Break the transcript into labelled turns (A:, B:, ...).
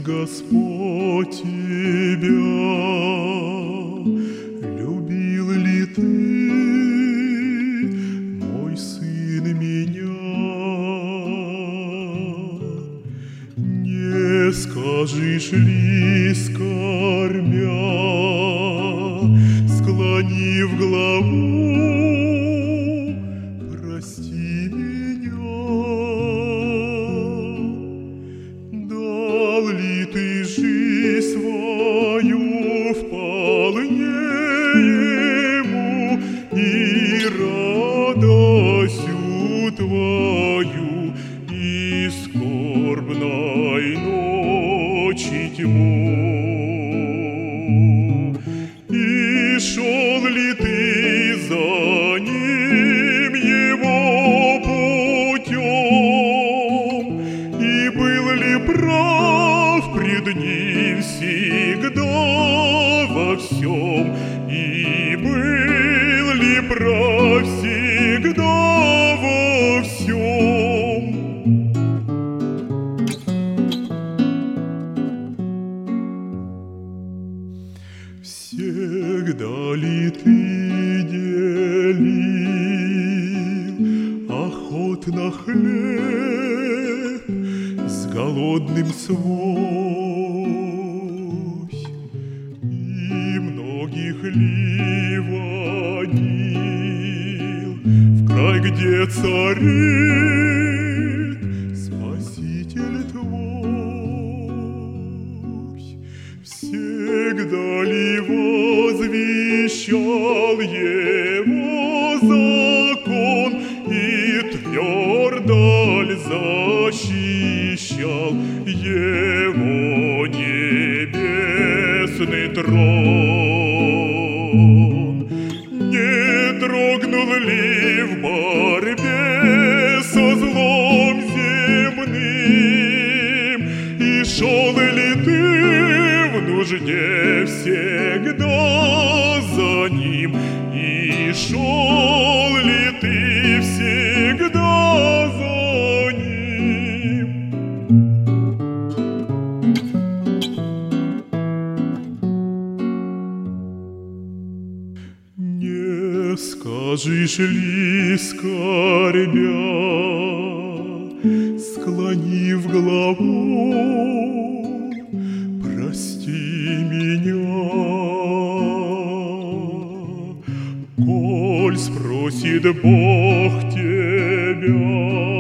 A: Господь тебя, любил ли ты, мой сын, меня? Не скажешь ли, скорбя, склонив главу, прости меня? Дал ли ты жизнь свою вполне ему и радостью твою и скорбной ночи тьму? И шел ли ты за ним его путем, и был ли прав пред ним всегда во всем, и был ли прав всегда во всем? Всегда ли ты делил охотно хлеб с голодным свой, и многих ли водил в край, где царит Спаситель твой? Всегда ли возвещал его закон и твердо ли защищал его небесный трон? Не дрогнул ли в борьбе со злом земным, и шел ли ты в нужде всегда за ним, и шел ли ты всегда за ним? Не скажешь ли, скорбя, склонив главу, прости меня? Коль спросит Бог тебя,